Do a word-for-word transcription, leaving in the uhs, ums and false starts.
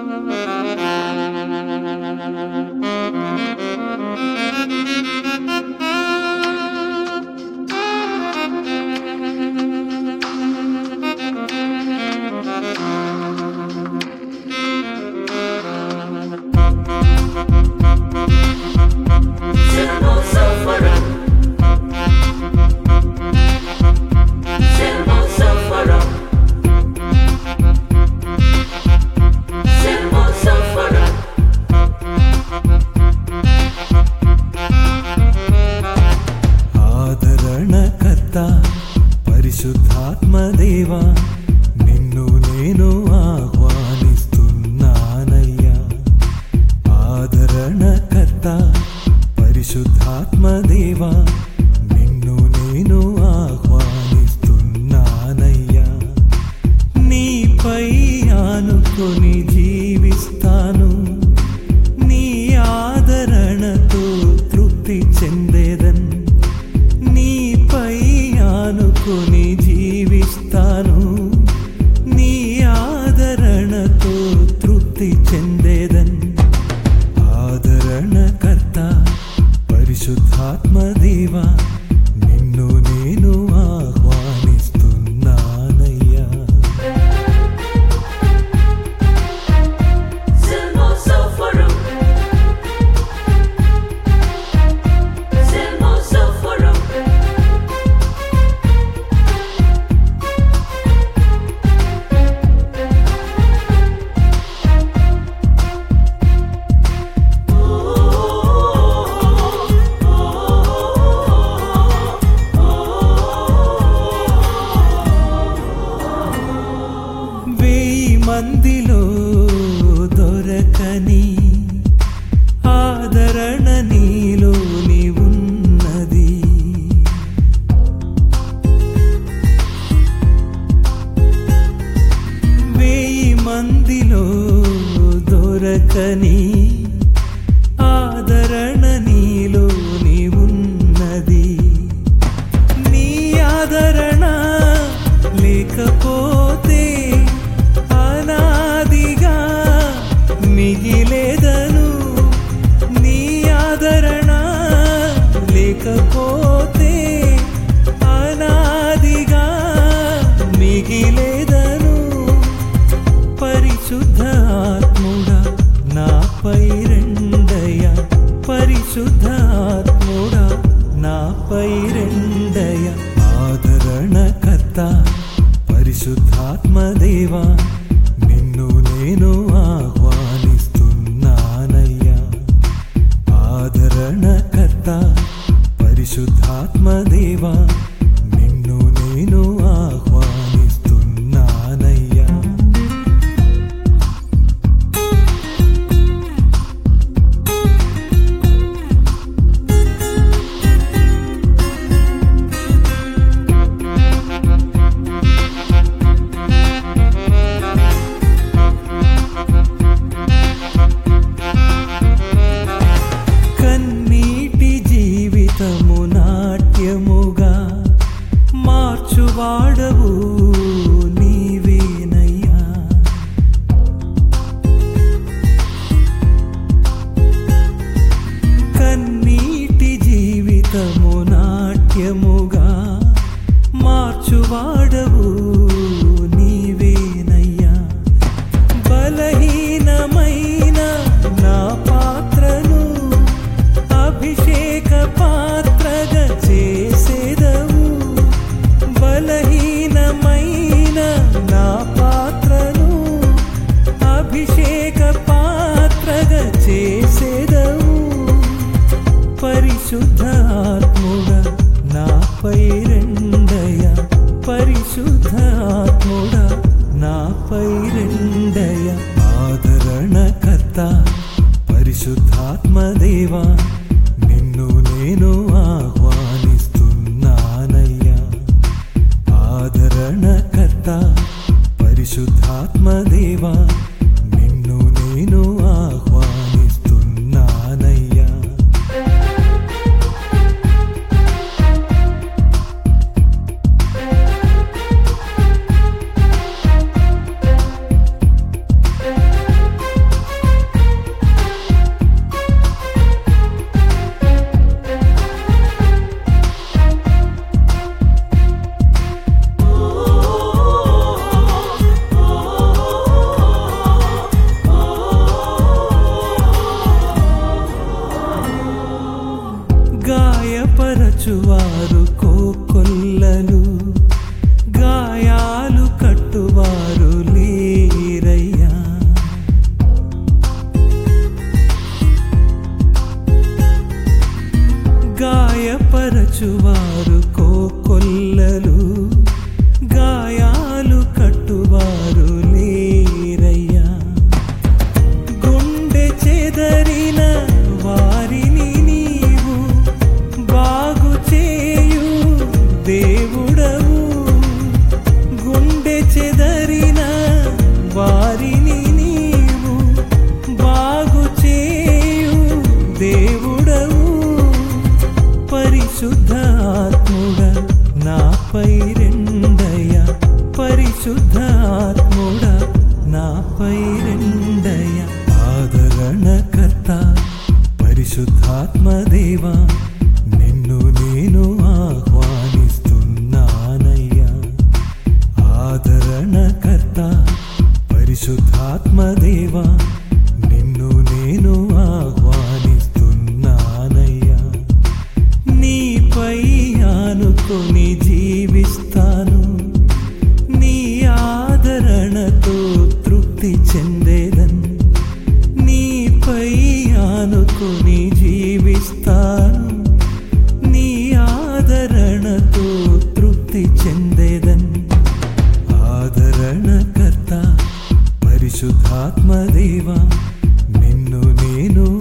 పరిశుద్ధాత్మదేవా నిన్ను నేను ఆహ్వానిస్తున్నానయ్యా. ఆదరణకర్త పరిశుద్ధాత్మదేవా నిన్ను నేను ఆహ్వానిస్తున్నానయ్యా. నీపై ఆనుకొని జీవిస్తాను, నీ ఆదరణతో తృప్తి చెందేదన్. నీపై ఆనుకొని జీవిస్తాను, నీ ఆదరణతో తృప్తి చెందేదన్. ఆదరణకర్త పరిశుద్ధాత్మదేవా నిన్ను నేను ఆహ్వానిస్తున్నానయ్యా. మందిలో దొరకని ఆదరణ నీలోని ఉన్నది. వేయి మందిలో దొరకని ఆదరణ నీలోని ఉన్నది. నీ ఆదరణ లేకపోతే అనాదిగా మిగిలేదను. నీ ఆదరణ లేకపోతే అనాదిగా మిగిలేదను. పరిశుద్ధ ఆత్ముడా నాపై రెండయ్యా, పరిశుద్ధ ఆత్ముడా నాపై రెండయ్యా. ఆదరణకర్త పరిశుద్ధాత్మదేవా నిన్ను నేను ఆహ్వానిస్తున్నానయ్యా. ఆదరణకర్త పరిశుద్ధాత్మదేవా నిన్ను నేను ఆహ్వానిస్తున్నానయ్యా. నాట్యముగా మార్చువాడవు నీవేనయ్యా. కన్నీటి జీవితము నాట్యముగా మార్చువాడవు నీవేనయ్యా. బలహీనమైన నా పాత్రను అభిషేక పాత్రగా చేసేదవు. బలహీనమైన నా పాత్రను అభిషేక పాత్రగా చేసేదవు. పరిశుద్ధ ఆత్ముడా నాపై రెండయ్యా, పరిశుద్ధ ఆత్ముడా నాపై రెండయ్యా. ఆదరణకర్త పరిశుద్ధాత్మదేవా నిన్ను నేను ఆహ్వానిస్తున్నానయ్యా. ఆదరణకర్త పరిశుద్ధాత్మదేవా నిన్ను నేను ఆహ్వానిస్తున్నానయ్యా. గాయపరచువారు కోకొల్లలు, గాయాలు కట్టువారు లేరయ్యా. గాయపరచువారు కోకొల్లలు, గాయాలు కట్టువారు లేరయ్యా. గుండె చెదరిన వారిని నీవు బాగు చేయు దేవుడవు. గుండె చెదరిన వారిని నీవు బాగు చేయు దేవుడవు. పరిశుద్ధ ఆత్ముడ నాపై రెండయ్యా, పరిశుద్ధ ఆత్ముడ నాపై రెండయ్యా. ఆదరణకర్త పరిశుద్ధాత్మ దేవా, నిన్ను నేను ఆహ్వానిస్తున్నానయ్యా. ఆదరణకర్త పరిశుద్ధాత్మ దేవా, నిన్ను నేను ఆహ్వానిస్తున్నానయ్యా. నీపై ఆనుకొని జీవిస్తాను, నీ ఆదరణతో తృప్తి చెందేదన్. నీపై ఆనుకొని జీవిస్తాను, నీ ఆదరణతో తృప్తి చెందేదన్. ఆదరణకర్త పరిశుద్ధాత్మ దేవా, నిన్ను నేను